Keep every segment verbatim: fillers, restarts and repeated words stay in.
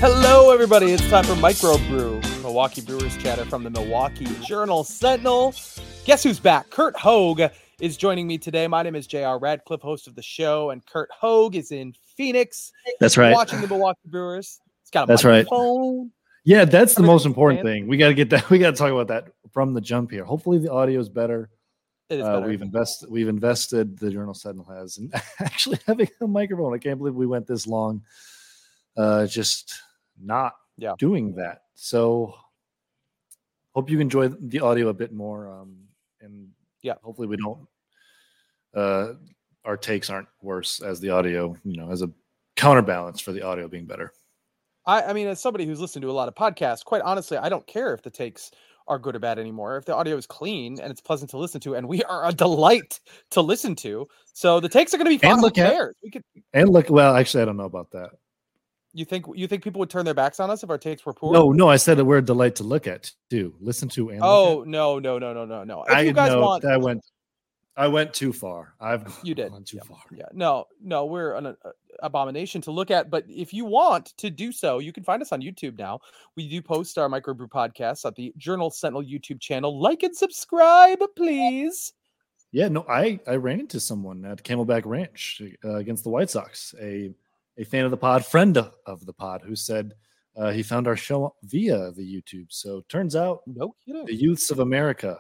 Hello, everybody. It's time for Microbrew, Milwaukee Brewers chatter from the Milwaukee Journal Sentinel. Guess who's back? Curt Hogg is joining me today. My name is J R Radcliffe, host of the show, and Curt Hogg is in Phoenix. That's right. Watching the Milwaukee Brewers. He's got a that's microphone. Right. Yeah, that's the most fan. important thing. We got to get that. We got to talk about that from the jump here. Hopefully, the audio is better. It is uh, better. We've invested. We've invested. The Journal Sentinel has, and actually having a microphone. I can't believe we went this long. Uh, just not yeah. doing that. So, hope you enjoy the audio a bit more. Um, and yeah, hopefully we don't. Uh, our takes aren't worse as the audio, you know, as a counterbalance for the audio being better. I, I mean, as somebody who's listened to a lot of podcasts, quite honestly, I don't care if the takes are good or bad anymore. If the audio is clean and it's pleasant to listen to, and we are a delight to listen to, so the takes are going to be fun. And look at, we could, and look. Well, actually, I don't know about that. You think you think people would turn their backs on us if our takes were poor? No, no, I said that we're a delight to look at, too. Listen to and oh look at. no, no, no, no, no, no. If I you guys know want, I went, I went too far. I've you did gone too yeah. far. Yeah, no, no, we're an uh, abomination to look at. But if you want to do so, you can find us on YouTube now. We do post our Microbrew podcasts at the Journal Sentinel YouTube channel. Like and subscribe, please. Yeah, no, I I ran into someone at Camelback Ranch uh, against the White Sox. A A fan of the pod, friend of the pod, who said uh, he found our show via the YouTube. So turns out, no kidding. The youths of America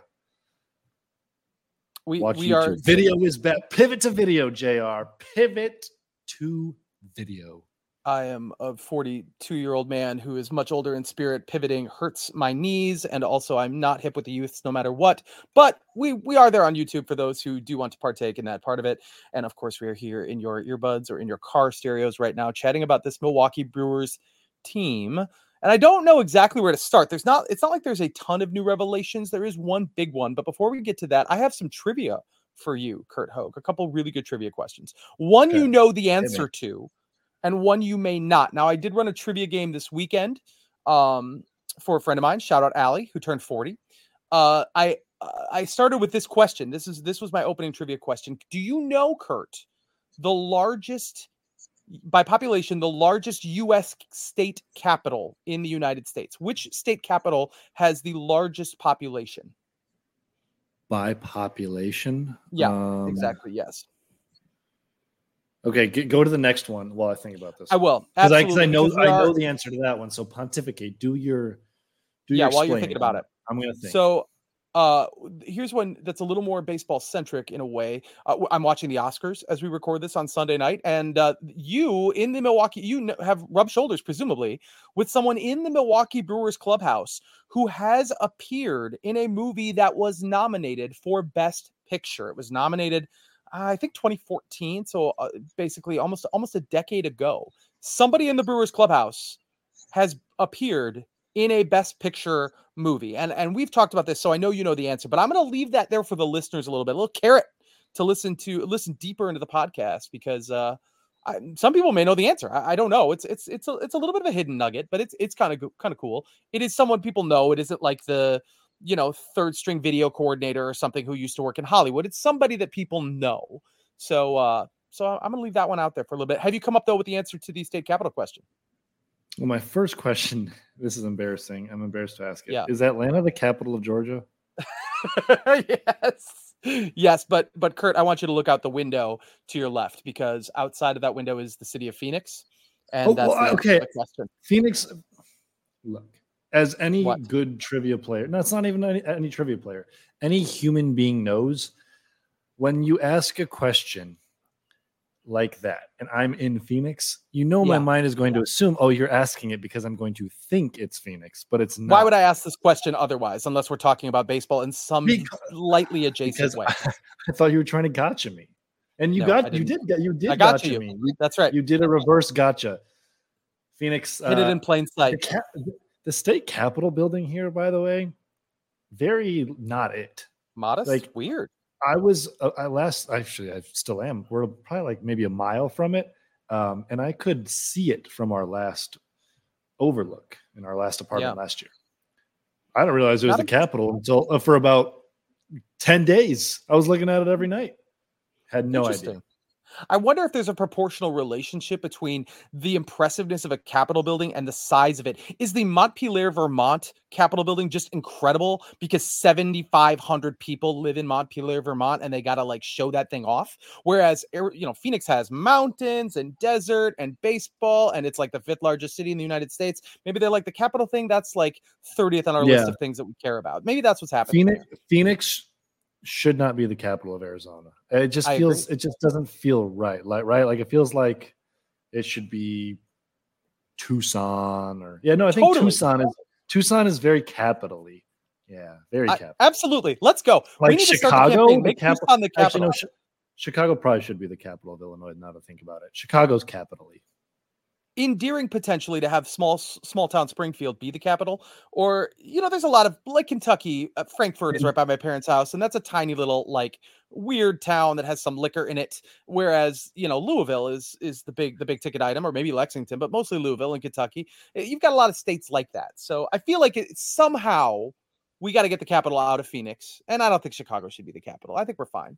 we watch we YouTube. are Video is better. Pivot to video, J R. Pivot to video. I am a forty-two-year-old man who is much older in spirit. Pivoting hurts my knees, and also I'm not hip with the youths no matter what. But we we are there on YouTube for those who do want to partake in that part of it. And of course, we are here in your earbuds or in your car stereos right now, chatting about this Milwaukee Brewers team. And I don't know exactly where to start. There's not. It's not like there's a ton of new revelations. There is one big one. But before we get to that, I have some trivia for you, Curt Hogg. A couple really good trivia questions. One okay. you know the answer to, and one you may not. Now, I did run a trivia game this weekend um, for a friend of mine. Shout out Allie, who turned forty. Uh, I uh, I started with this question. This is this was my opening trivia question. Do you know, Curt, the largest, by population, the largest U S state capital in the United States? Which state capital has the largest population? By population? Yeah, um, exactly. Yes. Okay, g- go to the next one while I think about this. I will. Because I, I know because I are, know the answer to that one. So pontificate. Do your do yeah. your While you're thinking about it, I'm going to think. So, uh, here's one that's a little more baseball centric in a way. Uh, I'm watching the Oscars as we record this on Sunday night, and uh, you in the Milwaukee, you have rubbed shoulders presumably with someone in the Milwaukee Brewers clubhouse who has appeared in a movie that was nominated for Best Picture. It was nominated, I think twenty fourteen, so uh, basically almost almost a decade ago. Somebody in the Brewers clubhouse has appeared in a Best Picture movie, and and we've talked about this, so I know you know the answer. But I'm going to leave that there for the listeners a little bit, a little carrot to listen to, listen deeper into the podcast, because uh, I, some people may know the answer. I, I don't know. It's it's it's a it's a little bit of a hidden nugget, but it's it's kind of kind of cool. It is someone people know. It isn't like the you know, third string video coordinator or something who used to work in Hollywood. It's somebody that people know. So, uh, so I'm going to leave that one out there for a little bit. Have you come up though with the answer to the state capital question? Well, my first question, this is embarrassing. I'm embarrassed to ask it. Yeah. Is Atlanta the capital of Georgia? Yes. Yes. But, but Curt, I want you to look out the window to your left, because outside of that window is the city of Phoenix. And oh, that's well, the, okay. the question. Phoenix. Look. As any what? good trivia player, no, it's not even any, any trivia player, any human being knows, when you ask a question like that, and I'm in Phoenix, you know, yeah. my mind is going yeah. to assume, oh, you're asking it because I'm going to think it's Phoenix, but it's not. Why would I ask this question otherwise, unless we're talking about baseball in some because, slightly adjacent way? I, I thought you were trying to gotcha me, and you no, got, you did, you did I got gotcha you. me. That's right. You did a reverse gotcha. Phoenix hit uh, it in plain sight. The, cap, the state capitol building here, by the way, very not it. Modest, like weird. I was uh, I last actually I still am. We're probably like maybe a mile from it, um, and I could see it from our last overlook in our last apartment yeah. last year. I didn't realize it was not the capital until uh, for about ten days. I was looking at it every night. Had no idea. I wonder if there's a proportional relationship between the impressiveness of a Capitol building and the size of it. Is the Montpelier, Vermont Capitol building just incredible because seventy-five hundred people live in Montpelier, Vermont, and they got to like show that thing off? Whereas, you know, Phoenix has mountains and desert and baseball, and it's like the fifth largest city in the United States. Maybe they're like the Capitol thing. That's like thirtieth on our yeah. list of things that we care about. Maybe that's what's happening. Phoenix, there. Phoenix should not be the capital of Arizona. It just I feels agree. It just doesn't feel right. Like right, like it feels like it should be Tucson or yeah. No, I think totally. Tucson is Tucson is very capital-y. Yeah, very capital. Absolutely. Let's go. Like we need Chicago, to start the campaign. Make the cap- Tucson the capital. Actually, no, sh- Chicago probably should be the capital of Illinois. Now to think about it, Chicago's capital-y. Endearing potentially to have small small town Springfield be the capital, or you know there's a lot of like Kentucky, uh, Frankfurt is right by my parents' house, and that's a tiny little like weird town that has some liquor in it, whereas you know Louisville is is the big the big ticket item, or maybe Lexington, but mostly Louisville and Kentucky. You've got a lot of states like that, so I feel like it, somehow we got to get the capital out of Phoenix, and I don't think Chicago should be the capital. I think we're fine.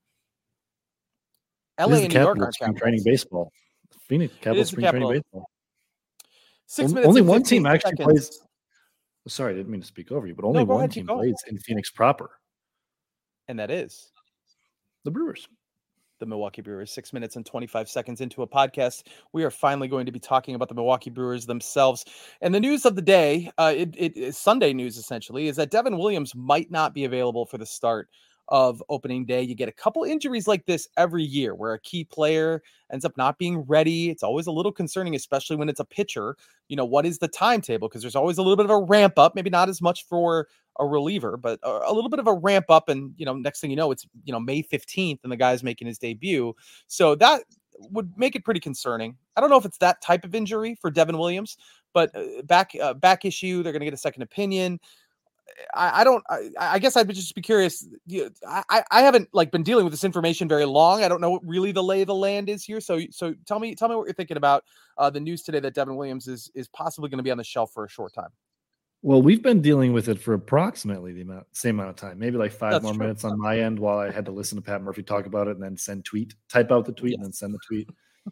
L A and New York aren't spring training baseball. Phoenix capital spring training baseball. Six minutes. Only one team actually seconds. plays. Sorry, I didn't mean to speak over you, but only no, one ahead, team plays in Phoenix proper. And that is the Brewers. The Milwaukee Brewers. Six minutes and twenty-five seconds into a podcast. We are finally going to be talking about the Milwaukee Brewers themselves. And the news of the day, uh, it, it is Sunday news essentially, is that Devin Williams might not be available for the start of opening day. You get a couple injuries like this every year where a key player ends up not being ready. It's always a little concerning, especially when it's a pitcher. You know, what is the timetable? Because there's always a little bit of a ramp up, maybe not as much for a reliever, but a, a little bit of a ramp up. And, you know, next thing you know, it's, you know, May fifteenth and the guy's making his debut. So that would make it pretty concerning. I don't know if it's that type of injury for Devin Williams, but uh, back, uh, back issue, they're going to get a second opinion. I, I don't. I, I guess I'd just be curious. I, I haven't like been dealing with this information very long. I don't know what really the lay of the land is here. So so tell me tell me what you're thinking about uh, the news today that Devin Williams is is possibly going to be on the shelf for a short time. Well, we've been dealing with it for approximately the amount, same amount of time, maybe like five That's more true. minutes on my end while I had to listen to Pat Murphy talk about it and then send tweet, type out the tweet yes. and then send the tweet.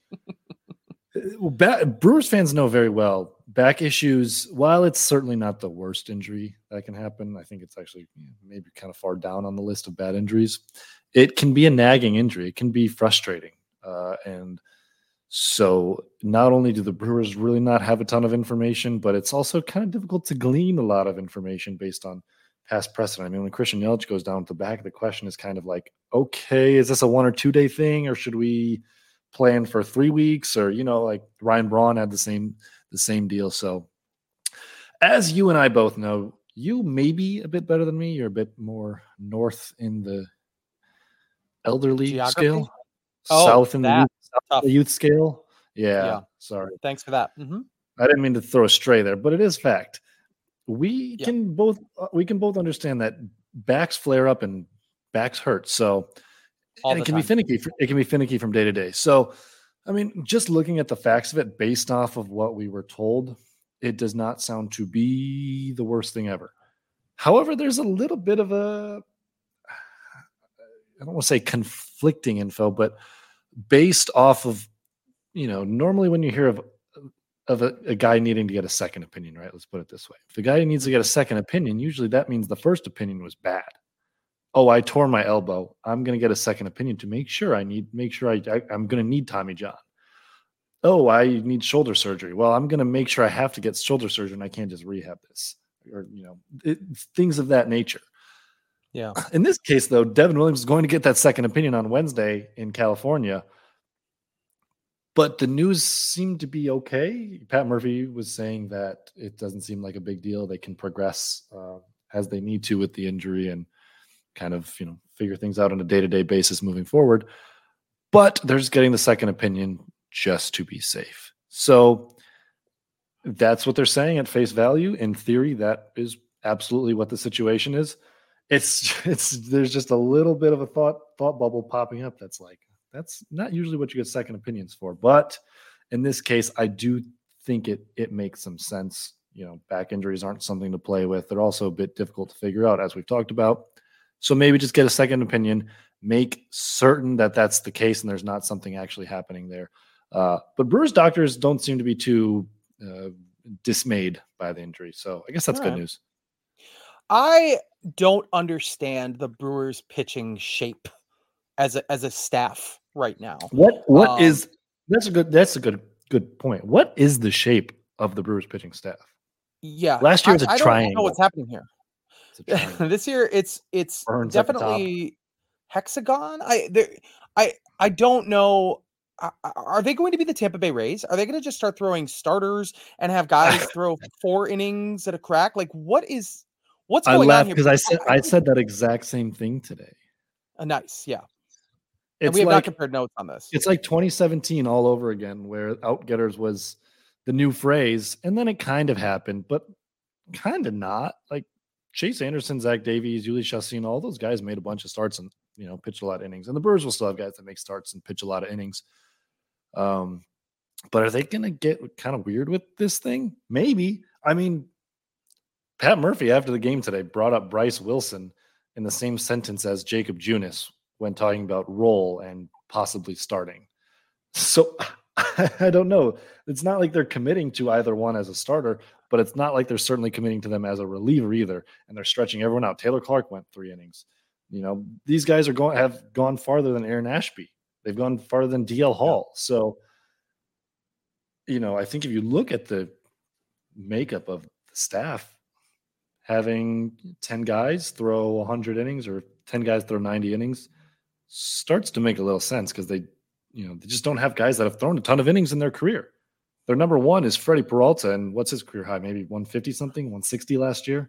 Well, back, Brewers fans know very well back issues. While it's certainly not the worst injury that can happen, I think it's actually you know, maybe kind of far down on the list of bad injuries. It can be a nagging injury. It can be frustrating. Uh, and so not only do the Brewers really not have a ton of information, but it's also kind of difficult to glean a lot of information based on past precedent. I mean, when Christian Yelich goes down at the back, the question is kind of like, okay, is this a one or two day thing, or should we plan for three weeks or, you know, like Ryan Braun had the same, the same deal. So as you and I both know, you may be a bit better than me. You're a bit more north in the elderly Geography? scale, oh, south in that. the youth, south the youth scale. Yeah, yeah. Sorry. Thanks for that. Mm-hmm. I didn't mean to throw a stray there, but it is fact. We yeah. can both, we can both understand that backs flare up and backs hurt. So All and it can time. be finicky. It can be finicky from day to day. So, I mean, just looking at the facts of it based off of what we were told, it does not sound to be the worst thing ever. However, there's a little bit of a, I don't want to say conflicting info, but based off of, you know, normally when you hear of, of a, a guy needing to get a second opinion, right? Let's put it this way. If the guy needs to get a second opinion, usually that means the first opinion was bad. Oh, I tore my elbow. I'm going to get a second opinion to make sure I need, make sure I, I I'm going to need Tommy John. Oh, I need shoulder surgery. Well, I'm going to make sure I have to get shoulder surgery and I can't just rehab this or, you know, it, things of that nature. Yeah. In this case though, Devin Williams is going to get that second opinion on Wednesday in California, but the news seemed to be okay. Pat Murphy was saying that it doesn't seem like a big deal. They can progress uh, as they need to with the injury and kind of, you know, figure things out on a day-to-day basis moving forward. But they're just getting the second opinion just to be safe. So that's what they're saying at face value. In theory, that is absolutely what the situation is. It's it's there's just a little bit of a thought thought bubble popping up that's like, that's not usually what you get second opinions for. But in this case, I do think it it makes some sense. You know, back injuries aren't something to play with. They're also a bit difficult to figure out, as we've talked about. So maybe just get a second opinion make certain that that's the case and there's not something actually happening there. Uh, but Brewers doctors don't seem to be too uh, dismayed by the injury. So I guess that's All good right. news. I don't understand the Brewers pitching shape as a, as a staff right now. What, what um, is, that's a good, that's a good, good point. What is the shape of the Brewers pitching staff? Yeah. Last year was a I, I triangle. don't know what's happening here. This year it's, it's Burns definitely hexagon. I, there, I, I don't know. Are they going to be the Tampa Bay Rays? Are they going to just start throwing starters and have guys throw four innings at a crack? Like, what is what's going I laughed on here? Because I said I said that exact same thing today. Uh, nice, yeah. It's and we have like, not compared notes on this. It's like twenty seventeen all over again, where outgetters was the new phrase, and then it kind of happened, but kind of not. Like Chase Anderson, Zach Davies, Yuli Chassin, all those guys made a bunch of starts and you know pitched a lot of innings, and the Brewers will still have guys that make starts and pitch a lot of innings. Um, but are they going to get kind of weird with this thing? Maybe. I mean, Pat Murphy after the game today brought up Bryce Wilson in the same sentence as Jacob Junis when talking about role and possibly starting. So I don't know. It's not like they're committing to either one as a starter, but it's not like they're certainly committing to them as a reliever either. And they're stretching everyone out. Taylor Clark went three innings. You know, these guys are going have gone farther than Aaron Ashby. They've gone farther than D L Hall. Yeah. So, you know, I think if you look at the makeup of the staff, having ten guys throw one hundred innings or ten guys throw ninety innings starts to make a little sense because they, you know, they just don't have guys that have thrown a ton of innings in their career. Their number one is Freddie Peralta, and what's his career high? Maybe one fifty something, one sixty last year.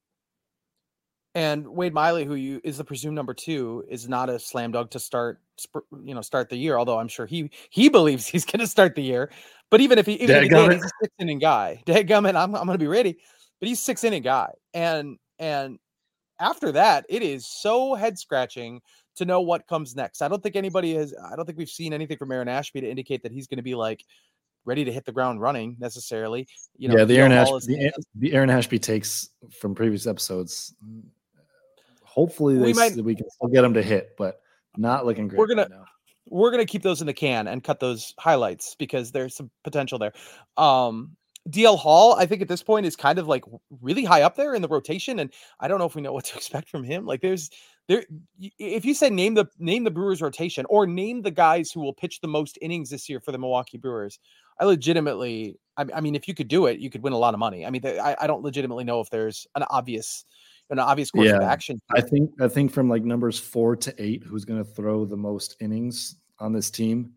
And Wade Miley, who you is the presumed number two, is not a slam dunk to start, you know, start the year. Although I'm sure he he believes he's going to start the year. But even if he, even if he did, he's a six inning guy. Dadgummit, I'm I'm going to be ready. But he's six inning guy, and and after that, it is so head scratching to know what comes next. I don't think anybody has. I don't think we've seen anything from Aaron Ashby to indicate that he's going to be like ready to hit the ground running necessarily. You know, yeah, the Aaron Ashby, is, the, the Aaron Ashby takes from previous episodes. Hopefully, they, we, might, we can still get them to hit, but not looking great. We're gonna right now. we're gonna keep those in the can and cut those highlights because there's some potential there. Um, D L Hall, I think at this point is kind of like really high up there in the rotation, and I don't know if we know what to expect from him. Like, there's there, if you said name the name the Brewers rotation or name the guys who will pitch the most innings this year for the Milwaukee Brewers, I legitimately, I, I mean, if you could do it, you could win a lot of money. I mean, I, I don't legitimately know if there's an obvious. An obvious course yeah, of action. I think I think from like numbers four to eight, who's going to throw the most innings on this team?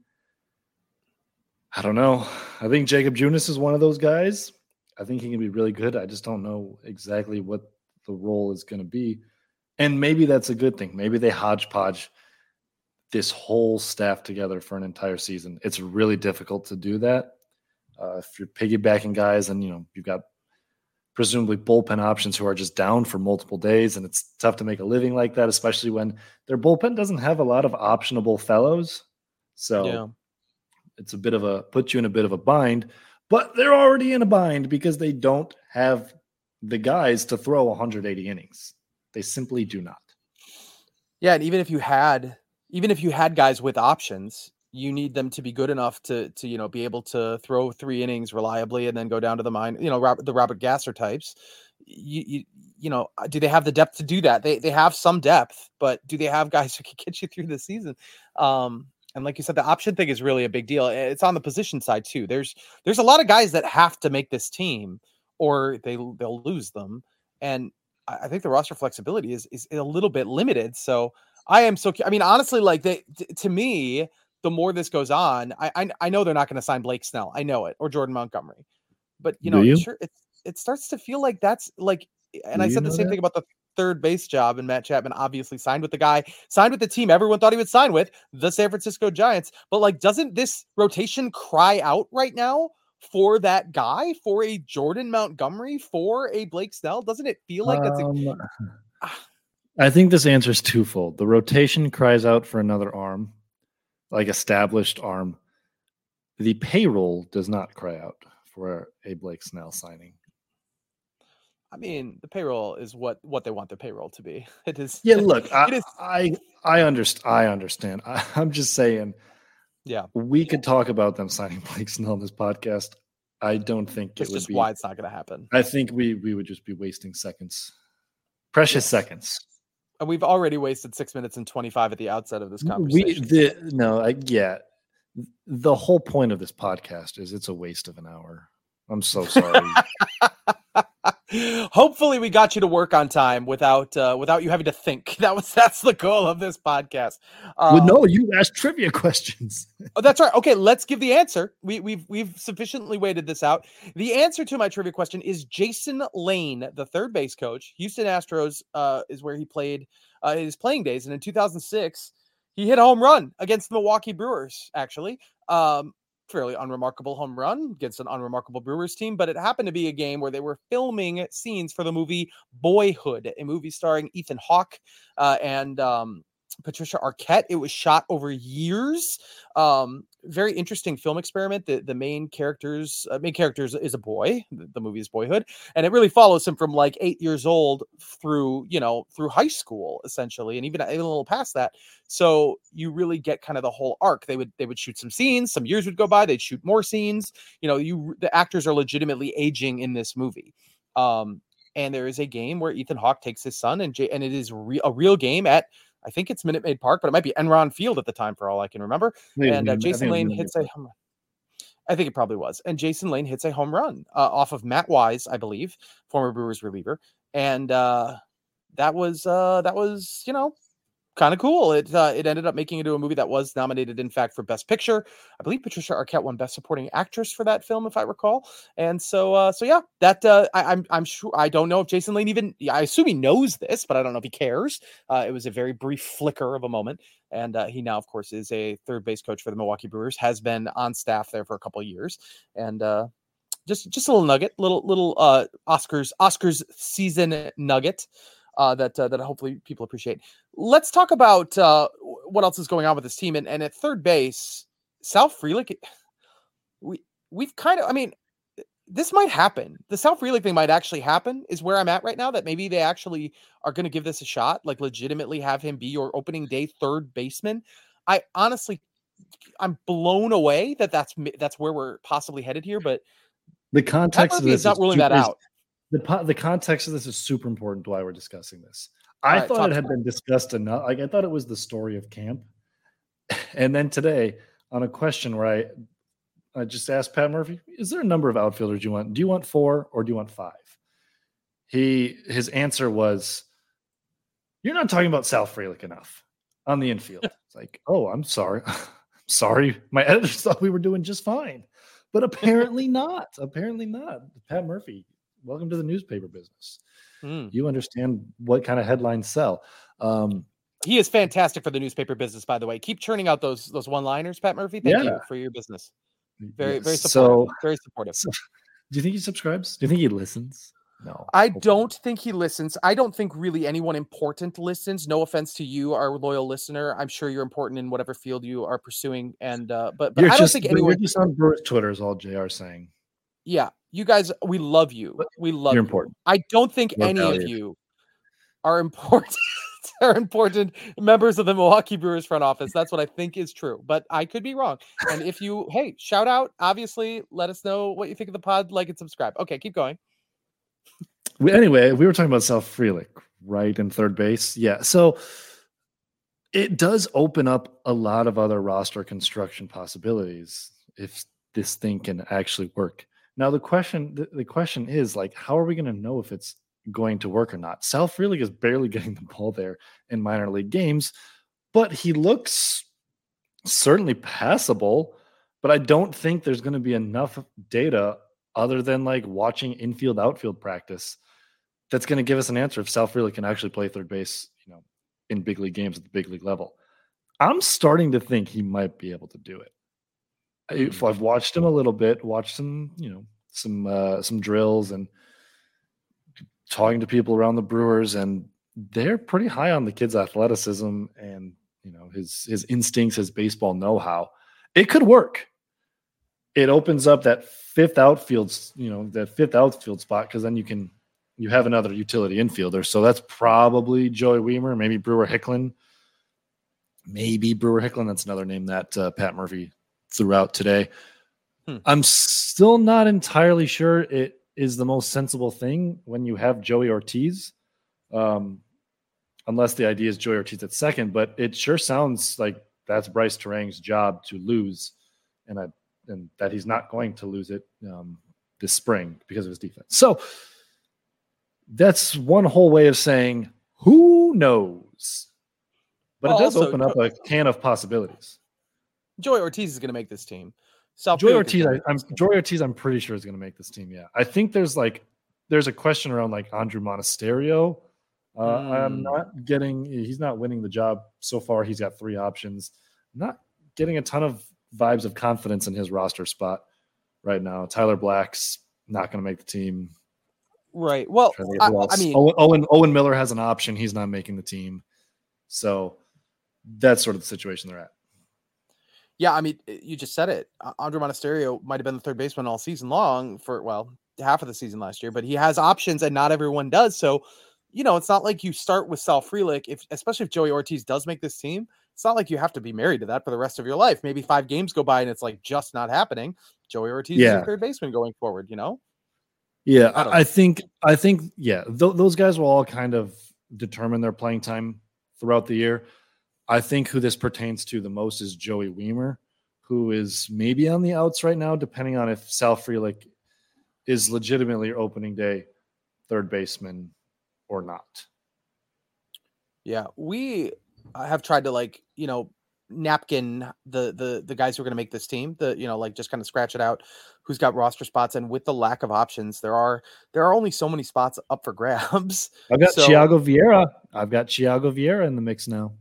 I don't know. I think Jacob Junis is one of those guys. I think he can be really good. I just don't know exactly what the role is going to be. And maybe that's a good thing. Maybe they hodgepodge this whole staff together for an entire season. It's really difficult to do that. Uh, if you're piggybacking guys and, you know, you've got presumably bullpen options who are just down for multiple days, and it's tough to make a living like that, especially when their bullpen doesn't have a lot of optionable fellows. So yeah. It's a bit of a put you in a bit of a bind, but they're already in a bind because they don't have the guys to throw one hundred eighty innings. They simply do not. Yeah, and even if you had, even if you had guys with options, you need them to be good enough to, to, you know, be able to throw three innings reliably and then go down to the mine, you know, Robert, the Robert Gasser types. You, you, you know, do they have the depth to do that? They, they have some depth, but do they have guys who can get you through the season? Um, and like you said, the option thing is really a big deal. It's on the position side too. There's, there's a lot of guys that have to make this team or they, they'll lose them. And I think the roster flexibility is, is a little bit limited. So I am so, I mean, honestly, like they, t- to me, the more this goes on, I I, I know they're not going to sign Blake Snell. I know it, or Jordan Montgomery. But, you know, you? it, sure, it, it starts to feel like that's like, and Do I said the same that? thing about the third base job, and Matt Chapman obviously signed with the guy, signed with the team everyone thought he would sign with, the San Francisco Giants. But, like, doesn't this rotation cry out right now for that guy, for a Jordan Montgomery, for a Blake Snell? Doesn't it feel like that's um, a... I think this answer is twofold. The rotation cries out for another arm, like established arm. The payroll does not cry out for a Blake Snell signing. I mean, the payroll is what what they want the payroll to be. It is. Yeah, look, it I is. I I understand. I understand. I, I'm just saying. Yeah, we could talk about them signing Blake Snell on this podcast. I don't think that's it would just be. why it's not going to happen. I think we we would just be wasting seconds, precious yes. seconds. And we've already wasted six minutes and twenty-five at the outset of this conversation. We the no, I yeah. The whole point of this podcast is it's a waste of an hour. I'm so sorry. Hopefully we got you to work on time without uh, without you having to think. That was that's the goal of this podcast. Um, well, no, you asked trivia questions. Oh, that's right. Okay, let's give the answer. We, we've we've sufficiently waited this out. The answer to my trivia question is Jason Lane, the third base coach. Houston Astros uh, is where he played uh, his playing days, and in two thousand six, he hit a home run against the Milwaukee Brewers. Actually. Um, fairly unremarkable home run against an unremarkable Brewers team, but it happened to be a game where they were filming scenes for the movie Boyhood, a movie starring Ethan Hawke uh, and um, Patricia Arquette. It was shot over years. Um, very interesting film experiment. The the main characters, uh, main characters is a boy. The, the movie is Boyhood, and it really follows him from like eight years old through, you know, through high school essentially, and even, even a little past that. So you really get kind of the whole arc. They would they would shoot some scenes. Some years would go by. They'd shoot more scenes. You know, you the actors are legitimately aging in this movie. Um, and there is a game where Ethan Hawke takes his son, and J- and it is re- a real game at, I think it's Minute Maid Park, but it might be Enron Field at the time for all I can remember. Maybe, and uh, Jason Lane hits a home run. I think it probably was. And Jason Lane hits a home run uh, off of Matt Wise, I believe, former Brewers reliever. And uh, that was, uh, that was, you know, kind of cool. It uh, it ended up making it into a movie that was nominated, in fact, for Best Picture. I believe Patricia Arquette won Best Supporting Actress for that film, if I recall. And so, uh, so yeah, that uh, I, I'm I'm sure I don't know if Jason Lane even. I assume he knows this, but I don't know if he cares. Uh, it was a very brief flicker of a moment, and uh, he now, of course, is a third base coach for the Milwaukee Brewers. Has been on staff there for a couple of years, and uh, just just a little nugget, little little uh, Oscars Oscars season nugget. Uh, that uh, that hopefully people appreciate. Let's talk about uh, what else is going on with this team. And, and at third base, Sal Frelick, we we've kind of, I mean, this might happen. The Sal Frelick thing might actually happen. Is where I'm at right now. That maybe they actually are going to give this a shot, like legitimately have him be your opening day third baseman. I honestly, I'm blown away that that's that's where we're possibly headed here. But the context of this is not ruling that out. The, the context of this is super important why we're discussing this. I right, thought it had been discussed enough. Like I thought it was the story of camp. And then today on a question where I, I just asked Pat Murphy, is there a number of outfielders you want? Do you want four or do you want five? He, his answer was, you're not talking about Sal Frelick enough on the infield. It's like, oh, I'm sorry. I'm sorry. My editors thought we were doing just fine, but apparently not. Apparently not. Pat Murphy, welcome to the newspaper business. Mm. You understand what kind of headlines sell. Um, he is fantastic for the newspaper business, by the way. Keep churning out those those one-liners, Pat Murphy. Thank yeah. you for your business. Very, yes. very supportive. So, very supportive. So, do you think he subscribes? Do you think he listens? No. I don't think he listens. I don't think really anyone important listens. No offense to you, our loyal listener. I'm sure you're important in whatever field you are pursuing. And uh, but but you're I don't just, think anyone. You're just on Brewers Twitter is all J R saying. Yeah, you guys, we love you. We love you're you. important. I don't think You're any valued. of you are important. are important members of the Milwaukee Brewers front office. That's what I think is true, but I could be wrong. And if you, hey, shout out, obviously, let us know what you think of the pod, like and subscribe. Okay, keep going. Anyway, we were talking about Sal Frelick, right, in third base. Yeah, so it does open up a lot of other roster construction possibilities if this thing can actually work. Now, the question, the, the question is, like, how are we going to know if it's going to work or not? Sal Frelick is barely getting the ball there in minor league games, but he looks certainly passable. But I don't think there's going to be enough data other than like watching infield outfield practice that's going to give us an answer if Sal Frelick can actually play third base, you know, in big league games at the big league level. I'm starting to think he might be able to do it. If I've watched him a little bit, watched some, you know, some uh, some drills and talking to people around the Brewers, and they're pretty high on the kid's athleticism and, you know, his his instincts, his baseball know-how. It could work. It opens up that fifth outfield, you know, that fifth outfield spot, because then you can you have another utility infielder. So that's probably Joey Wiemer, maybe Brewer Hicklin. Maybe Brewer Hicklin. That's another name that uh, Pat Murphy threw out today. Hmm. I'm still not entirely sure it is the most sensible thing when you have Joey Ortiz, um, unless the idea is Joey Ortiz at second. But it sure sounds like that's Bryce Terang's job to lose, and I, and that he's not going to lose it um, this spring because of his defense. So that's one whole way of saying who knows. But well, it does also open up a can of possibilities. Joey Ortiz is going to make this team. South Joey Ortiz, I, I'm Joey Ortiz. I'm pretty sure is going to make this team. Yeah, I think there's like there's a question around like Andrew Monasterio. Uh, mm. I'm not getting. He's not winning the job so far. He's got three options. I'm not getting a ton of vibes of confidence in his roster spot right now. Tyler Black's not going to make the team. Right. Well, I, I mean, Owen, Owen Owen Miller has an option. He's not making the team. So that's sort of the situation they're at. Yeah, I mean, you just said it. Andrew Monasterio might have been the third baseman all season long for, well, half of the season last year, but he has options and not everyone does. So, you know, it's not like you start with Sal Frelick, if, especially if Joey Ortiz does make this team. It's not like you have to be married to that for the rest of your life. Maybe five games go by and it's like just not happening. Joey Ortiz yeah. is your third baseman going forward, you know? Yeah, I, I think, I think, yeah, th- those guys will all kind of determine their playing time throughout the year. I think who this pertains to the most is Joey Wiemer, who is maybe on the outs right now, depending on if Sal Frelick is legitimately your opening day third baseman or not. Yeah, we have tried to like, you know, napkin the the the guys who are going to make this team, the you know, like just kind of scratch it out who's got roster spots, and with the lack of options, there are there are only so many spots up for grabs. I've got so, Thiago Vieira. I've got Thiago Vieira in the mix now.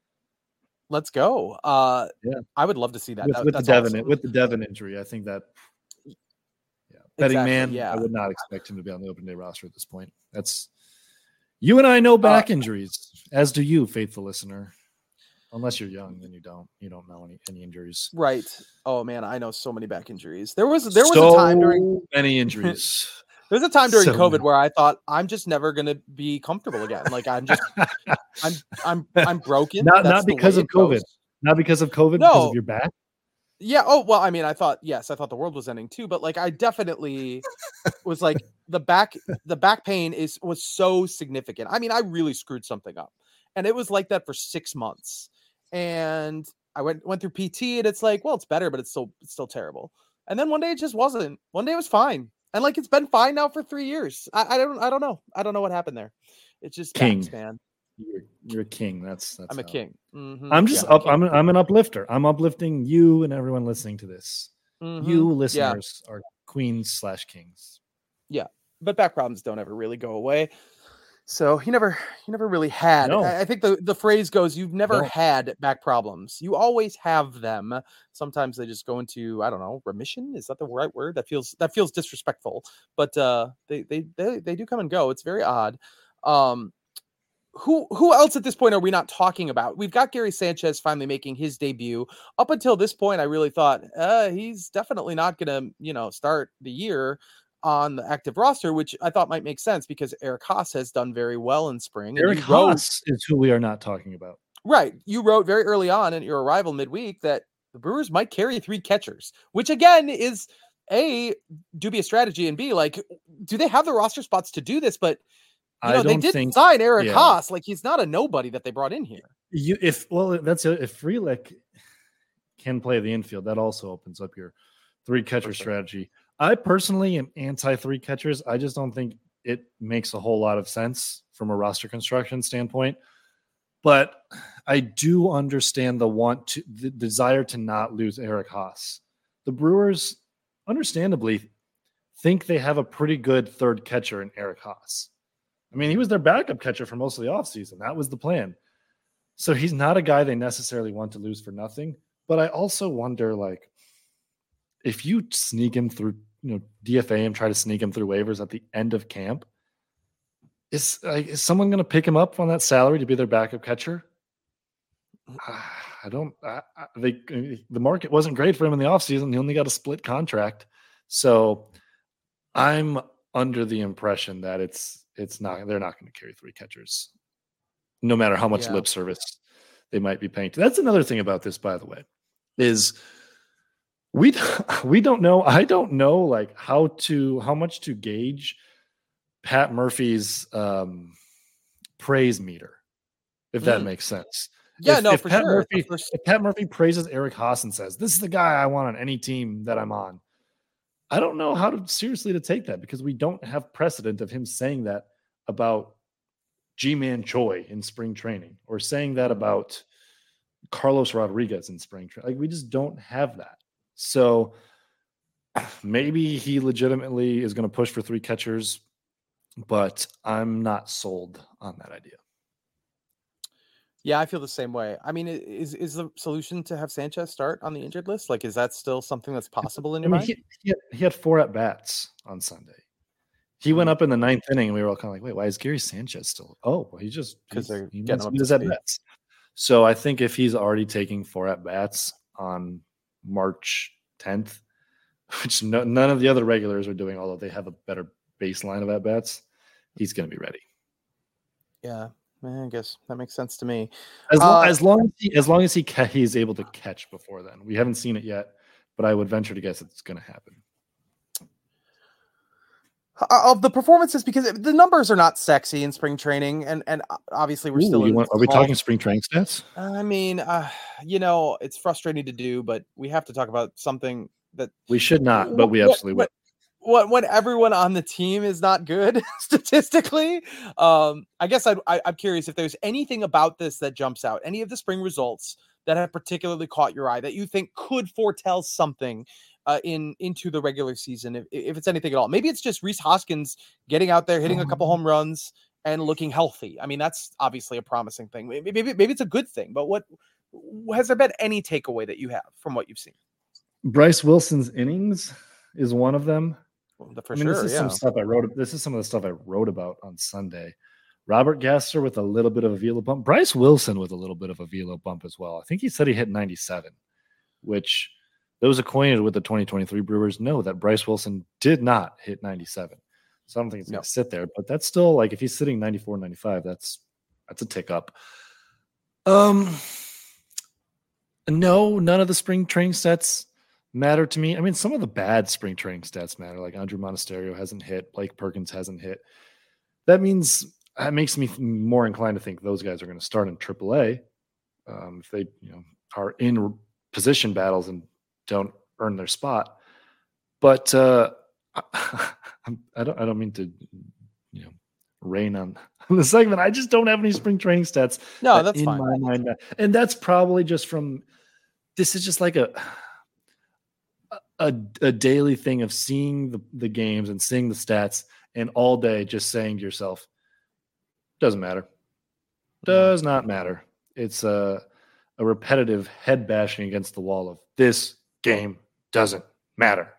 Let's go. Uh, yeah, I would love to see that. With, that with that's the Devin, awesome. with the Devin injury, I think that. Yeah, betting exactly, man. Yeah. I would not expect him to be on the open day roster at this point. That's you and I know back uh, injuries, as do you, faithful listener. Unless you're young, then you don't. You don't know any any injuries. Right. Oh man, I know so many back injuries. There was there was so a time during many injuries. There was a time during So COVID many. where I thought I'm just never gonna be comfortable again. Like I'm just I'm I'm I'm broken. Not That's not because of COVID. goes. Not because of COVID, No. because of your back. Yeah. Oh, well, I mean, I thought, yes, I thought the world was ending too, but like, I definitely was like the back, the back pain is, was so significant. I mean, I really screwed something up, and it was like that for six months. And I went, went through P T, and it's like, well, it's better, but it's still, it's still terrible. And then one day it just wasn't. One day it was fine. And like, it's been fine now for three years. I, I don't, I don't know. I don't know what happened there. It's just King, backs, man. You're, you're a king. That's, that's I'm a how. king. Mm-hmm. I'm just yeah, up. I'm, I'm an uplifter. I'm uplifting you and everyone listening to this. Mm-hmm. You listeners yeah. are queens slash kings. Yeah. But back problems don't ever really go away. So you never, you never really had, no. I, I think the, the phrase goes, you've never no. had back problems. You always have them. Sometimes they just go into, I don't know, remission. Is that the right word? That feels, that feels disrespectful, but uh, they, they, they, they do come and go. It's very odd. Um, Who who else at this point are we not talking about? We've got Gary Sanchez finally making his debut. Up until this point, I really thought uh, he's definitely not going to, you know, start the year on the active roster, which I thought might make sense because Eric Haas has done very well in spring. Eric and wrote, Haas is who we are not talking about. Right. You wrote very early on in your arrival midweek that the Brewers might carry three catchers, which again is A, dubious strategy, and B, like, do they have the roster spots to do this? But You know, I they don't did think, sign Eric yeah. Haas. Like, he's not a nobody that they brought in here. You, if well, that's a, if Frelick can play the infield, that also opens up your three catcher strategy. I personally am anti three catchers. I just don't think it makes a whole lot of sense from a roster construction standpoint. But I do understand the want to, the desire to not lose Eric Haas. The Brewers, understandably, think they have a pretty good third catcher in Eric Haas. I mean, he was their backup catcher for most of the offseason. That was the plan. So he's not a guy they necessarily want to lose for nothing. But I also wonder, like, if you sneak him through, you know, D F A him, try to sneak him through waivers at the end of camp, is, like, is someone going to pick him up on that salary to be their backup catcher? I don't I, I, they, the market wasn't great for him in the offseason. He only got a split contract. So I'm under the impression that it's it's not. They're not going to carry three catchers, no matter how much yeah. lip service they might be paying. That's another thing about this, by the way, is we we don't know. I don't know like how to how much to gauge Pat Murphy's um, praise meter, if that mm. makes sense. Yeah, if, no, if for Pat sure. Murphy, first... If Pat Murphy praises Eric Haas and says, "This is the guy I want on any team that I'm on," I don't know how to seriously to take that because we don't have precedent of him saying that about G-Man Choi in spring training or saying that about Carlos Rodriguez in spring training. Like we just don't have that. So maybe he legitimately is going to push for three catchers, but I'm not sold on that idea. Yeah, I feel the same way. I mean, is is the solution to have Sanchez start on the injured list? Like, is that still something that's possible in your I mean, mind? He, he, had, he had four at bats on Sunday. He mm-hmm. went up in the ninth inning, and we were all kind of like, "Wait, why is Gary Sanchez still?" Oh, well, he just because they're he getting his at bats. So I think if he's already taking four at bats on March tenth, which no, none of the other regulars are doing, although they have a better baseline of at bats, he's going to be ready. Yeah. I guess that makes sense to me. As, uh, as long as he, as long as he ca- he's able to catch before then, we haven't seen it yet, but I would venture to guess it's going to happen. Of the performances, because the numbers are not sexy in spring training, and and obviously we're Ooh, still. In want, are we talking spring training stats? I mean, uh, you know, it's frustrating to do, but we have to talk about something that we should not, but we absolutely what, will. When, when everyone on the team is not good statistically, um, I guess I'd, I, I'm curious if there's anything about this that jumps out, any of the spring results that have particularly caught your eye that you think could foretell something uh, in into the regular season, if, if it's anything at all. Maybe it's just Rhys Hoskins getting out there, hitting a couple home runs and looking healthy. I mean, that's obviously a promising thing. Maybe, maybe, maybe it's a good thing, but what has there been any takeaway that you have from what you've seen? Bryce Wilson's innings is one of them. For I mean, sure, this is yeah. some stuff I wrote. This is some of the stuff I wrote about on Sunday. Robert Gasser with a little bit of a velo bump. Bryce Wilson with a little bit of a velo bump as well. I think he said he hit ninety-seven, which those acquainted with the twenty twenty-three Brewers know that Bryce Wilson did not hit ninety-seven. So I don't think it's going to no. sit there, but that's still like if he's sitting ninety-four, ninety-five, that's that's a tick up. Um, no, none of the spring training stats matter to me. I mean, some of the bad spring training stats matter, like Andrew Monasterio hasn't hit, Blake Perkins hasn't hit. That means that makes me more inclined to think those guys are going to start in triple A um, if they, you know, are in position battles and don't earn their spot. But uh, I, I don't, I don't mean to, you know, rain on the segment. I just don't have any spring training stats. No, that that's in fine. my mind, and that's probably just from. This is just like a. A, a daily thing of seeing the, the games and seeing the stats and all day just saying to yourself, doesn't matter. Does not matter. It's a, a repetitive head bashing against the wall of this game doesn't matter.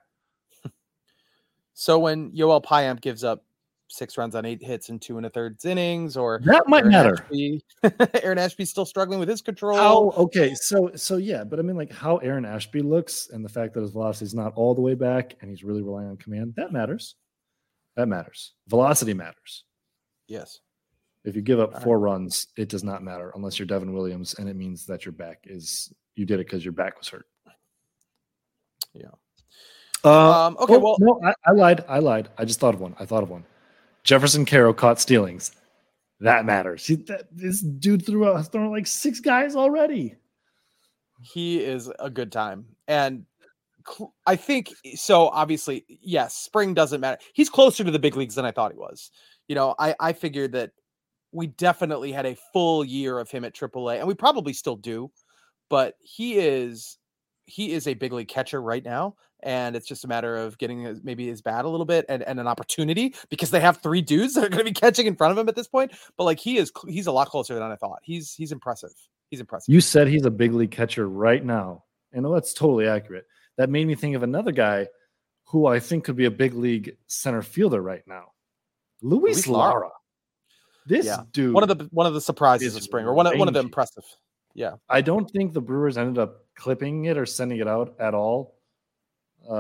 So when Yoel Payamp gives up six runs on eight hits and two and a third innings, or that might Aaron matter. Ashby, Aaron Ashby's still struggling with his control. How, okay, so so yeah, but I mean, like how Aaron Ashby looks and the fact that his velocity is not all the way back and he's really relying on command, that matters. That matters. Velocity matters. Yes. If you give up all four right. runs, it does not matter unless you're Devin Williams, and it means that your back is you did it because your back was hurt. Yeah. Uh, um, okay. oh, well, no, I, I lied. I lied. I just thought of one. I thought of one. Jefferson Caro caught stealings. That matters. He, that, this dude threw out thrown like six guys already. He is a good time. And cl- I think so. Obviously, yes, spring doesn't matter. He's closer to the big leagues than I thought he was. You know, I, I figured that we definitely had a full year of him at triple A, and we probably still do, but he is, he is a big league catcher right now. And it's just a matter of getting his, maybe his bat a little bit and, and an opportunity because they have three dudes that are going to be catching in front of him at this point. But like he is, he's a lot closer than I thought. He's he's impressive. He's impressive. You said he's a big league catcher right now, and that's totally accurate. That made me think of another guy who I think could be a big league center fielder right now, Luis, Luis Lara. Lara. This yeah. dude, one of the one of the surprises of spring, or one of, one of the impressive. Yeah, I don't think the Brewers ended up clipping it or sending it out at all. Um,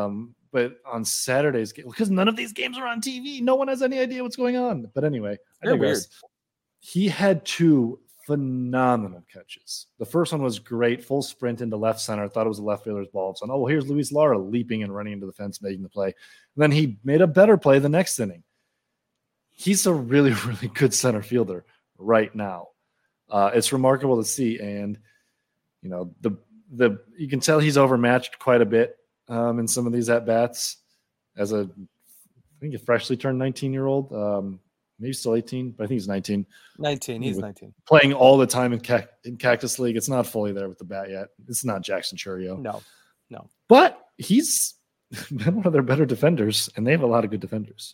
but on Saturday's game, because none of these games are on T V, no one has any idea what's going on. But anyway, very weird. He had two phenomenal catches. The first one was great, full sprint into left center. I thought it was a left fielder's ball. So, oh, well, here's Luis Lara leaping and running into the fence, making the play. And then he made a better play the next inning. He's a really, really good center fielder right now. Uh, it's remarkable to see. And, you know, the the you can tell he's overmatched quite a bit um, in some of these at-bats as a, I think a freshly turned nineteen-year-old. Um, maybe still eighteen, but I think he's nineteen. nineteen, he's nineteen. Playing all the time in, Cac- in Cactus League. It's not fully there with the bat yet. It's not Jackson Chourio. No, no. But he's been one of their better defenders, and they have a lot of good defenders.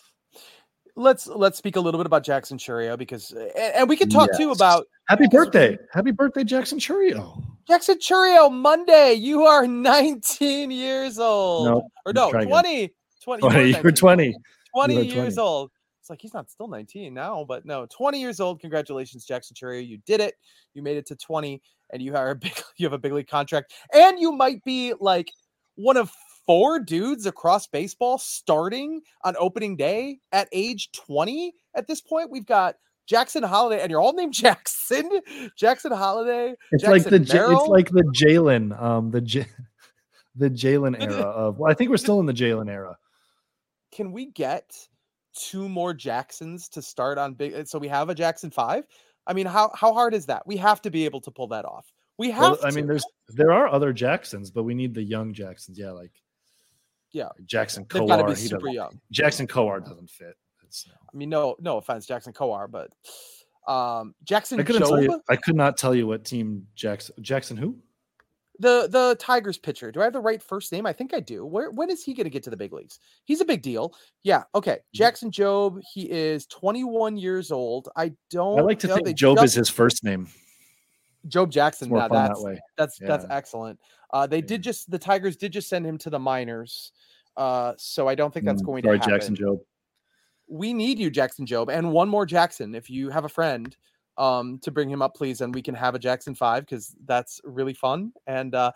Let's let's speak a little bit about Jackson Chourio because, and, and we can talk yes. too about. Happy birthday. Happy birthday, Jackson Chourio. Jackson Chourio, Monday. You are nineteen years old. No, or no, twenty. twenty. twenty. You're twenty. twenty you years twenty. Old. It's like he's not still nineteen now, but no, twenty years old. Congratulations, Jackson Chourio. You did it. You made it to twenty, and you are a big. You have a big league contract, and you might be like one of four dudes across baseball starting on opening day at age twenty. At this point, we've got Jackson Holliday, and you're all named Jackson. Jackson Holliday. It's Jackson like the Merrill. It's like the Jalen, um, the J, the Jalen era of. Well, I think we're still in the Jalen era. Can we get two more Jacksons to start on big? So we have a Jackson five. I mean, how how hard is that? We have to be able to pull that off. We have. Well, to. I mean, there's there are other Jacksons, but we need the young Jacksons. Yeah, like. Yeah, Jackson They've got to Kowar. be super young. Jackson Kowar doesn't fit. It's, I mean, no, no offense, Jackson Kowar, but um, Jackson I couldn't Jobe. Tell you, I could not tell you what team Jackson. Jackson who? The the Tigers pitcher. Do I have the right first name? I think I do. Where when is he going to get to the big leagues? He's a big deal. Yeah. Okay. Jackson Jobe. He is twenty-one years old. I don't. I like to think Jobe just, is his first name. Jobe Jackson. Now that's that way. that's yeah. that's excellent. Uh, they yeah. did just the Tigers did just send him to the minors. Uh, so I don't think that's mm, going sorry, to happen. Jackson Jobe. We need you, Jackson Jobe, and one more Jackson. If you have a friend, um, to bring him up, please, and we can have a Jackson five because that's really fun. And uh,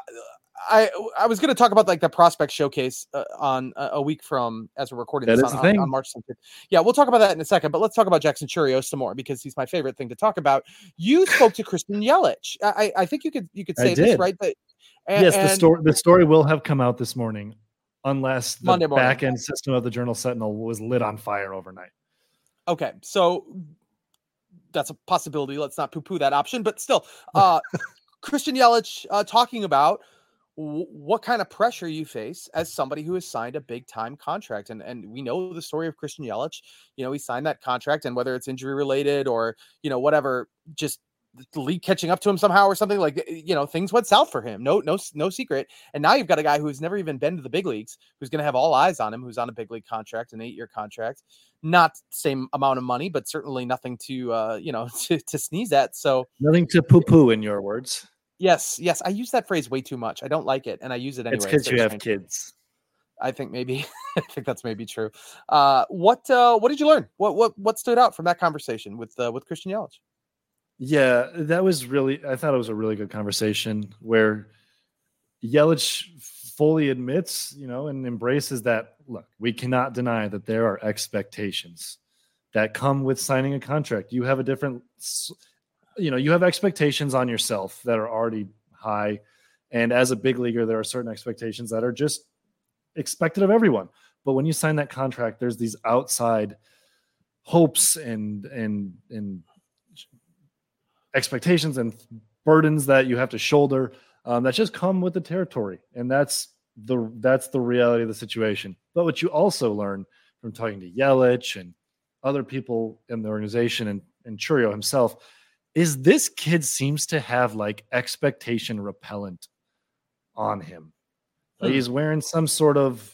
I I was going to talk about like the prospect showcase uh, on uh, a week from as we're recording that this is on, the thing. on, on March seventeenth. Yeah, we'll talk about that in a second. But let's talk about Jackson Chourio some more because he's my favorite thing to talk about. You spoke to Christian Yelich. I I think you could you could say I this did. right. That and, yes, the and, story the story will have come out this morning. Unless the Monday morning. back end system of the Journal Sentinel was lit on fire overnight. Okay, so that's a possibility. Let's not poo-poo that option, but still, uh, Christian Yelich uh, talking about w- what kind of pressure you face as somebody who has signed a big-time contract, and and we know the story of Christian Yelich. You know, he signed that contract, and whether it's injury related or you know whatever, just the league catching up to him somehow or something like, you know, things went south for him. No, no, no secret. And now you've got a guy who's never even been to the big leagues, who's going to have all eyes on him, who's on a big league contract, an eight year contract, not same amount of money, but certainly nothing to, uh, you know, to, to sneeze at. So nothing to poo poo in your words. Yes. Yes. I use that phrase way too much. I don't like it. And I use it anyway. It's because you have kids. I think maybe, I think that's maybe true. Uh, what, uh, what did you learn? What, what, what stood out from that conversation with, uh, with Christian Yelich? Yeah, that was really, I thought it was a really good conversation where Yelich fully admits, you know, and embraces that, look, we cannot deny that there are expectations that come with signing a contract. You have a different, you know, you have expectations on yourself that are already high. And as a big leaguer, there are certain expectations that are just expected of everyone. But when you sign that contract, there's these outside hopes and, and, and, expectations and burdens that you have to shoulder um, that just come with the territory. And that's the, that's the reality of the situation. But what you also learn from talking to Yelich and other people in the organization and, and Chourio himself is this kid seems to have like expectation repellent on him. Hmm. Like he's wearing some sort of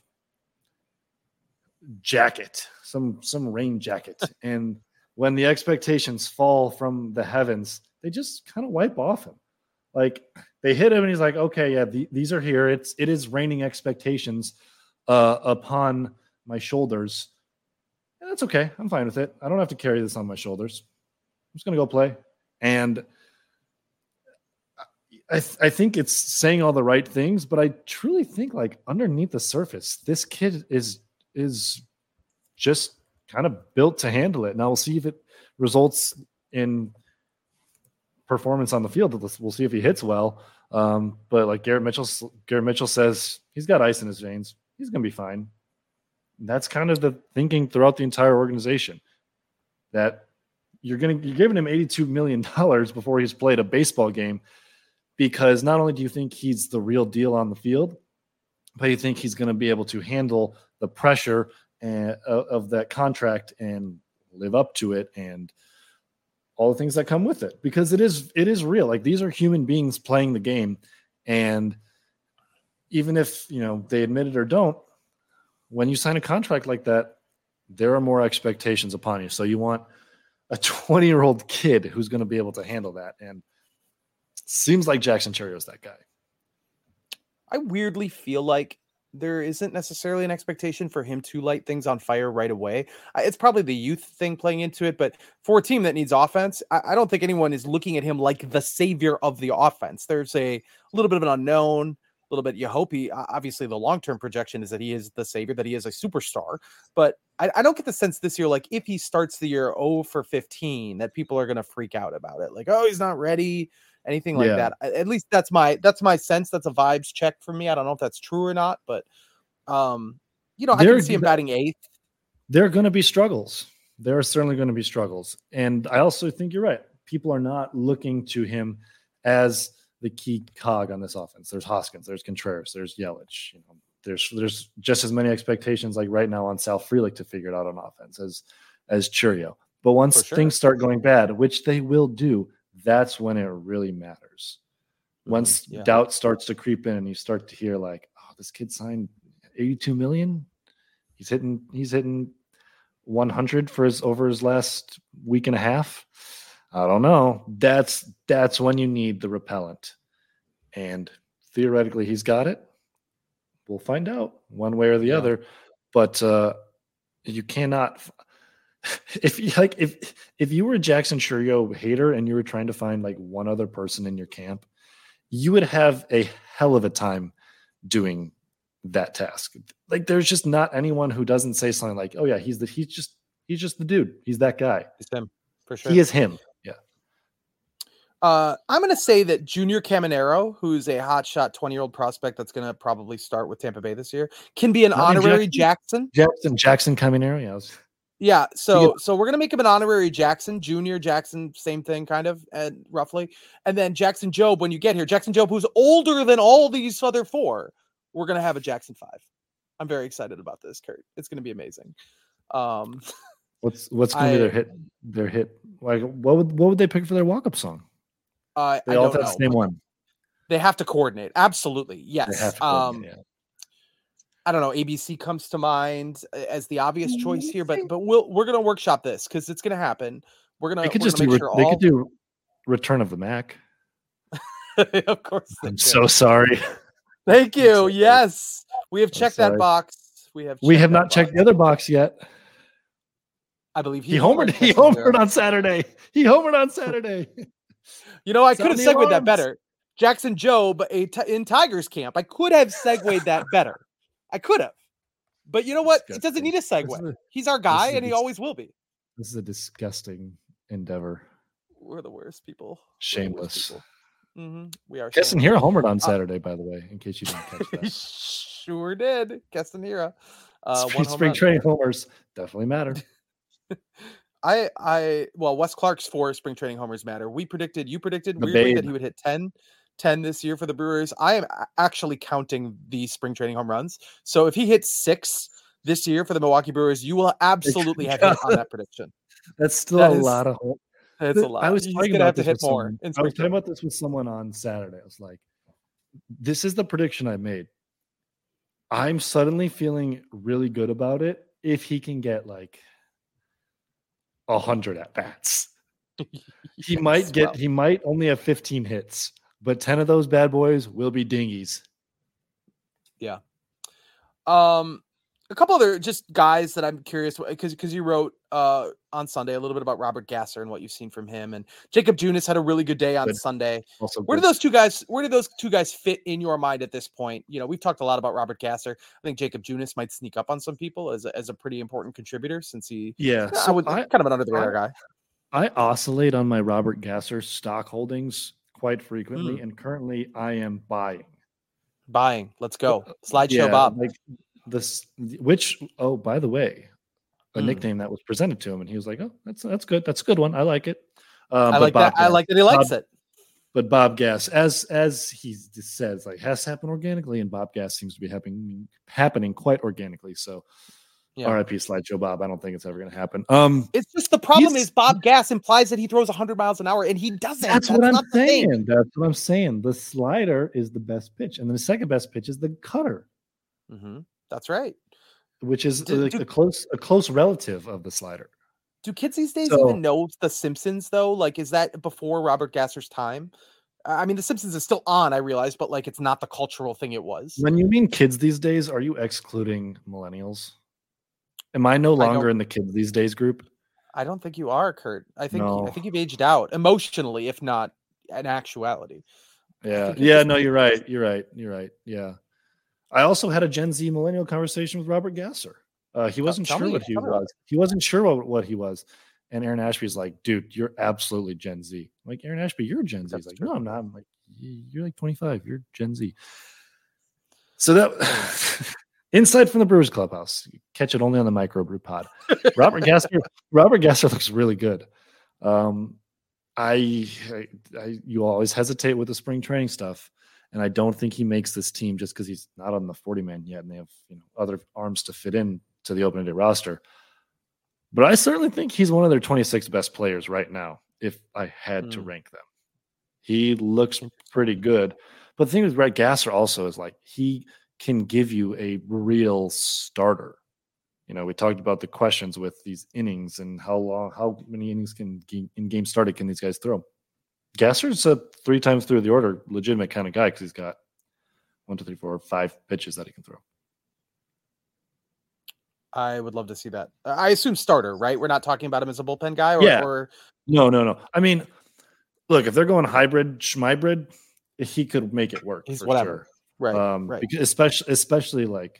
jacket, some, some rain jacket. And when the expectations fall from the heavens, they just kind of wipe off him. Like they hit him and he's like, okay, yeah, the, these are here. It's, it is raining expectations uh, upon my shoulders. And that's okay. I'm fine with it. I don't have to carry this on my shoulders. I'm just going to go play. And I, th- I think it's saying all the right things, but I truly think like underneath the surface, this kid is is just kind of built to handle it. Now we'll see if it results in performance on the field. We'll see if he hits well. Um, but like Garrett Mitchell, Garrett Mitchell says, he's got ice in his veins. He's going to be fine. And that's kind of the thinking throughout the entire organization, that you're going to, you're giving him eighty-two million dollars before he's played a baseball game, because not only do you think he's the real deal on the field, but you think he's going to be able to handle the pressure and, uh, of that contract and live up to it and all the things that come with it, because it is, it is real. Like, these are human beings playing the game. And even if, you know, they admit it or don't, when you sign a contract like that, there are more expectations upon you. So you want a twenty year old kid who's going to be able to handle that. And seems like Jackson Chourio is that guy. I weirdly feel like there isn't necessarily an expectation for him to light things on fire right away. It's probably the youth thing playing into it, but for a team that needs offense, I don't think anyone is looking at him like the savior of the offense. There's a little bit of an unknown, a little bit. You hope he, obviously the long-term projection is that he is the savior, that he is a superstar, but I, I don't get the sense this year, like if he starts the year oh for fifteen, that people are going to freak out about it. Like, oh, he's not ready. Anything like yeah. that. At least that's my that's my sense. That's a vibes check for me. I don't know if that's true or not, but um, you know, there, I can see him batting eighth. There are going to be struggles. There are certainly going to be struggles, and I also think you're right. People are not looking to him as the key cog on this offense. There's Hoskins, there's Contreras, there's Yelich. You know, there's there's just as many expectations like right now on Sal Frelick to figure it out on offense as as Chourio. But once sure. things start going bad, which they will do, that's when it really matters. Once mm, yeah. doubt starts to creep in and you start to hear like, oh, this kid signed eighty-two million. He's hitting, he's hitting one hundred for his over his last week and a half. I don't know. That's, that's when you need the repellent. And theoretically he's got it. We'll find out one way or the yeah. other, but uh, you cannot, If you like, if if you were a Jackson Chourio hater and you were trying to find like one other person in your camp, you would have a hell of a time doing that task. Like, there's just not anyone who doesn't say something like, "Oh yeah, he's the he's just he's just the dude. He's that guy. It's him for sure. He is him." Yeah. Uh, I'm going to say that Junior Caminero, who's a hotshot twenty year old prospect that's going to probably start with Tampa Bay this year, can be an not honorary Jackson. Jackson Jackson Caminero. Yeah. I was- Yeah, so yeah. so we're gonna make him an honorary Jackson, Junior Jackson, same thing, kind of, and roughly, and then Jackson Jobe when you get here, Jackson Jobe, who's older than all these other four, we're gonna have a Jackson five. I'm very excited about this, Kurt. It's gonna be amazing. Um, what's what's gonna I, be their hit? Their hit? Like, what would what would they pick for their walk up song? Uh, they I all don't have know. the same one. They have to coordinate. Absolutely, yes. They have to coordinate, um, yeah. I don't know. A B C comes to mind as the obvious choice here, but but we'll we're gonna workshop this because it's gonna happen. We're gonna. They could we're just gonna do. make sure They all... could do Return of the Mac. Of course. I'm could. so sorry. Thank you. Yes, we have checked that box. We have. We have not box. checked the other box yet. I believe he, he homered. He homered on Saturday. He homered on Saturday. You know, I could have segued alarms. that better. Jackson Jobe a t- in Tigers camp. I could have segued that better. I could have, but you know what? It doesn't need a segue. A, He's our guy, and he dis- always will be. This is a disgusting endeavor. We're the worst people. Shameless. Worst people. Mm-hmm. We are. Keston Hiura homered on Saturday, uh, by the way, in case you didn't catch that. Sure did. Keston Hiura. Uh, spring spring training homers definitely matter. I, I, well, Wes Clark's four spring training homers matter. We predicted, you predicted the weirdly babe. that he would hit ten. ten this year for the Brewers. I am actually counting the spring training home runs. So if he hits six this year for the Milwaukee Brewers, you will absolutely have hit on that prediction. That's still that a is, lot of hope. That's a lot. I was He's talking gonna about have to hit more. Someone, I was talking about this with someone on Saturday. I was like, this is the prediction I made. I'm suddenly feeling really good about it if he can get like a hundred at bats. He yes, might get, well. he might only have fifteen hits, but ten of those bad boys will be dinghies. Yeah. Um, A couple other just guys that I'm curious because because you wrote uh, on Sunday a little bit about Robert Gasser and what you've seen from him, and Jacob Junis had a really good day on Good. Sunday. Also where good. do those two guys? Where do those two guys fit in your mind at this point? You know, we've talked a lot about Robert Gasser. I think Jacob Junis might sneak up on some people as a, as a pretty important contributor since he, yeah, I so would I, kind of an under the radar guy. I oscillate on my Robert Gasser stock holdings quite frequently, Mm. and currently I am buying. Buying. Let's go. Slideshow yeah, Bob. Like this, which oh, by the way, a Mm. nickname that was presented to him, and he was like, "Oh, that's that's good. That's a good one. I like it." Um, I like Bob that. I Gass, like that he likes Bob, it. But Bob Gass, as as he says, like has to happen organically, and Bob Gass seems to be happening happening quite organically. So, yeah. R I P Slideshow Bob. I don't think it's ever going to happen. Um, it's just the problem is Bob Gass implies that he throws one hundred miles an hour, and he doesn't. That's, that's what I'm saying. Thing. That's what I'm saying. The slider is the best pitch, and then the second best pitch is the cutter. Mm-hmm. That's right. Which is do, like do, a close a close relative of the slider. Do kids these days so, even know The Simpsons though? Like, is that before Robert Gasser's time? I mean, The Simpsons is still on, I realize, but like, it's not the cultural thing it was. When you mean kids these days, are you excluding millennials? Am I no longer I in the kids these days group? I don't think you are, Kurt. I think no. I think you've aged out emotionally, if not in actuality. Yeah, yeah. No, you're right. You're right. You're right. Yeah. I also had a Gen Z millennial conversation with Robert Gasser. Uh, he wasn't Tell sure me, what he was. He wasn't sure what, what he was. And Aaron Ashby's like, dude, you're absolutely Gen Z. I'm like, Aaron Ashby, you're Gen Z. That's He's like, true. No, I'm not. I'm like, you're like twenty-five. You're Gen Z. So that insight from the Brewers Clubhouse. You catch it only on the Microbrew Pod. Robert Gasser. Robert Gasser looks really good. Um, I, I, I, you always hesitate with the spring training stuff. And I don't think he makes this team just because he's not on the forty man yet, and they have you know other arms to fit in to the opening day roster. But I certainly think he's one of their twenty-six best players right now. If I had mm. to rank them, he looks pretty good. But the thing with Brett Gasser also is like he can give you a real starter. You know, we talked about the questions with these innings and how long, how many innings can in game started can these guys throw. Gasser's a three times through the order legitimate kind of guy because he's got one, two, three, four, five pitches that he can throw. I would love to see that. I assume starter, right? We're not talking about him as a bullpen guy, or, yeah. or... no, no, no. I mean, look, if they're going hybrid, schmybrid, he could make it work. He's for whatever, sure. right? Um, right. Because especially, especially like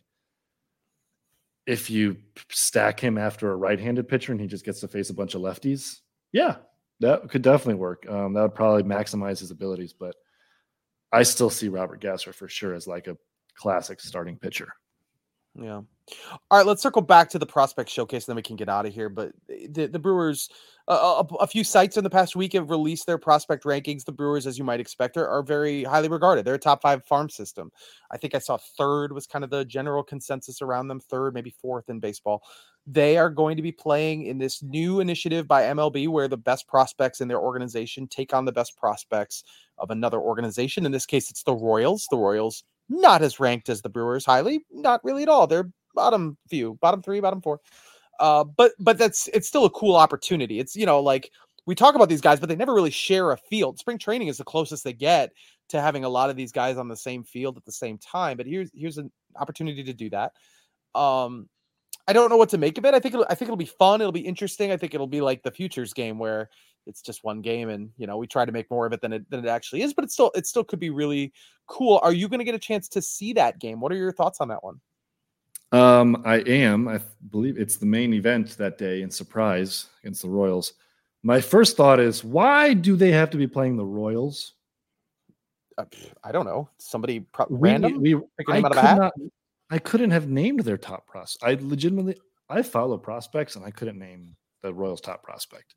if you stack him after a right-handed pitcher and he just gets to face a bunch of lefties, yeah. That could definitely work. Um, that would probably maximize his abilities, but I still see Robert Gasser for sure as like a classic starting pitcher. Yeah. All right, let's circle back to the prospect showcase, and then we can get out of here. But the, the Brewers, uh, a, a few sites in the past week have released their prospect rankings. The Brewers, as you might expect, are, are very highly regarded. They're a top five farm system. I think I saw third was kind of the general consensus around them, third, maybe fourth in baseball. They are going to be playing in this new initiative by M L B where the best prospects in their organization take on the best prospects of another organization. In this case, it's the Royals. The Royals, not as ranked as the Brewers highly, not really at all. They're bottom few, bottom three, bottom four. Uh, but but that's it's still a cool opportunity. It's, you know, like we talk about these guys, but they never really share a field. Spring training is the closest they get to having a lot of these guys on the same field at the same time. But here's here's an opportunity to do that. Um, I don't know what to make of it. I think it'll, I think it'll be fun. It'll be interesting. I think it'll be like the futures game where it's just one game, and you know we try to make more of it than it than it actually is. But it still it still could be really cool. Are you going to get a chance to see that game? What are your thoughts on that one? Um, I am. I believe it's the main event that day in Surprise against the Royals. My first thought is, why do they have to be playing the Royals? Uh, I don't know. Somebody pro- we, random? We, picking I, them out of a could hat? not, I couldn't have named their top prospect. I legitimately, I follow prospects, and I couldn't name the Royals' top prospect.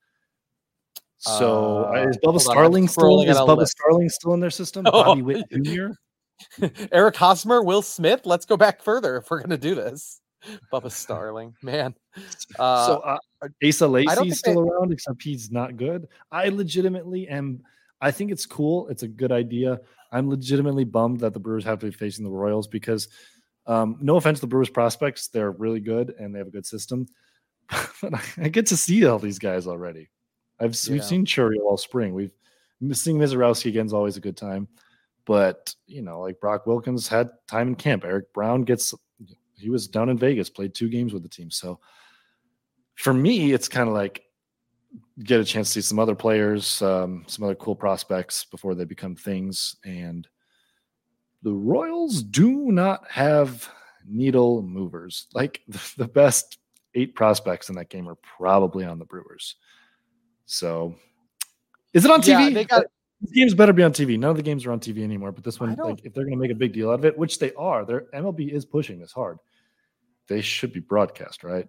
So uh, is Bubba Starling still is Bubba list. Starling still in their system? Oh. Bobby Witt Junior Eric Hosmer, Will Smith. Let's go back further if we're going to do this. Bubba Starling, man. Uh, so uh, Asa Lacy's still they... around, except he's not good. I legitimately am. I think it's cool. It's a good idea. I'm legitimately bummed that the Brewers have to be facing the Royals because, um, no offense to the Brewers prospects, they're really good and they have a good system. But I get to see all these guys already. I've yeah. we've seen Churiel all spring. We've seeing Mizorowski again is always a good time. But, you know, like Brock Wilkins had time in camp. Eric Brown gets he was down in Vegas, played two games with the team. So for me, it's kind of like get a chance to see some other players, um, some other cool prospects before they become things. And the Royals do not have needle movers. Like the best eight prospects in that game are probably on the Brewers. So is it on T V? Yeah, they got These games better be on T V. None of the games are on T V anymore, but this one, like, if they're going to make a big deal out of it, which they are, their M L B is pushing this hard. They should be broadcast, right?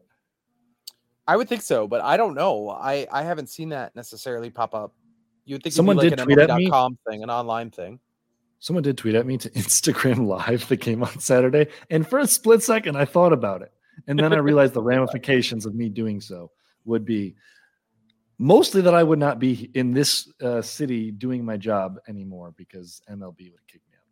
I would think so, but I don't know. I, I haven't seen that necessarily pop up. You would think someone it'd be like did an tweet M L B at dot com me. thing, an online thing. Someone did tweet at me to Instagram Live that came on Saturday, and for a split second, I thought about it, and then I realized the ramifications of me doing so would be mostly that I would not be in this uh, city doing my job anymore because M L B would kick me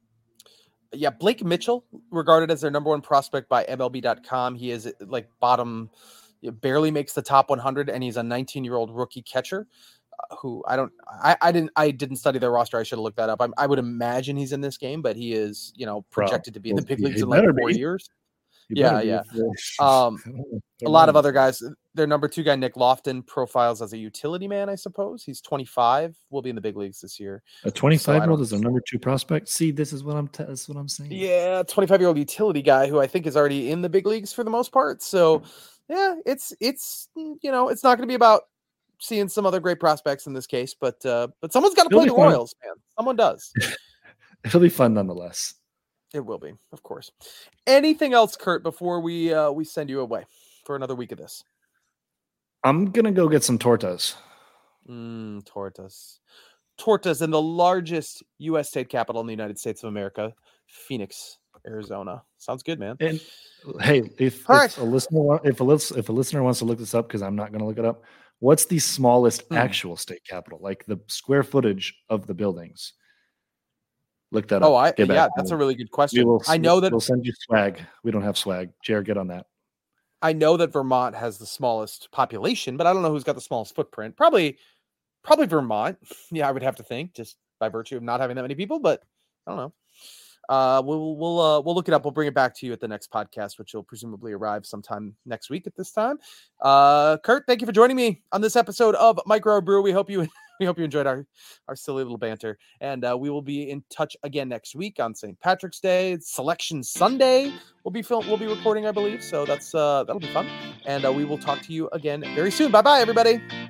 out. Yeah, Blake Mitchell, regarded as their number one prospect by M L B dot com. He is like bottom, barely makes the top one hundred, and he's a nineteen-year-old rookie catcher uh, who I don't, I, I didn't, I didn't study their roster. I should have looked that up. I, I would imagine he's in this game, but he is, you know, projected to be in the big leagues in like four be. years. You yeah, yeah. Um, a lot of other guys. Their number two guy, Nick Lofton, profiles as a utility man, I suppose. He's twenty-five. Will be in the big leagues this year. A twenty-five-year-old so is their number two prospect. See, this is what I'm. T- this is what I'm saying. Yeah, twenty-five-year-old utility guy who I think is already in the big leagues for the most part. So, yeah, it's it's you know it's not going to be about seeing some other great prospects in this case, but uh, but someone's got to play the fun. Royals, man. Someone does. It'll be fun nonetheless. It will be, of course. Anything else, Kurt, before we uh, we send you away for another week of this? I'm gonna go get some tortas. Mm, tortas, tortas in the largest U S state capital in the United States of America, Phoenix, Arizona. Sounds good, man. And hey, if, if right. a listener if a if a listener wants to look this up, because I'm not gonna look it up. What's the smallest mm. actual state capital? Like the square footage of the buildings? Look that oh, up. I, yeah, that's a really good question. Will, I know that we'll send you swag. We don't have swag. Jared, get on that. I know that Vermont has the smallest population, but I don't know who's got the smallest footprint. Probably, probably Vermont. Yeah, I would have to think just by virtue of not having that many people, but I don't know. Uh, we'll we'll uh, we'll look it up. We'll bring it back to you at the next podcast, which will presumably arrive sometime next week at this time. Uh, Kurt, thank you for joining me on this episode of Micro Brew. We hope you. We hope you enjoyed our, our silly little banter, and uh, we will be in touch again next week on Saint Patrick's Day, Selection Sunday. We'll be film, we'll be recording, I believe. So that's uh, that'll be fun, and uh, we will talk to you again very soon. Bye bye, everybody.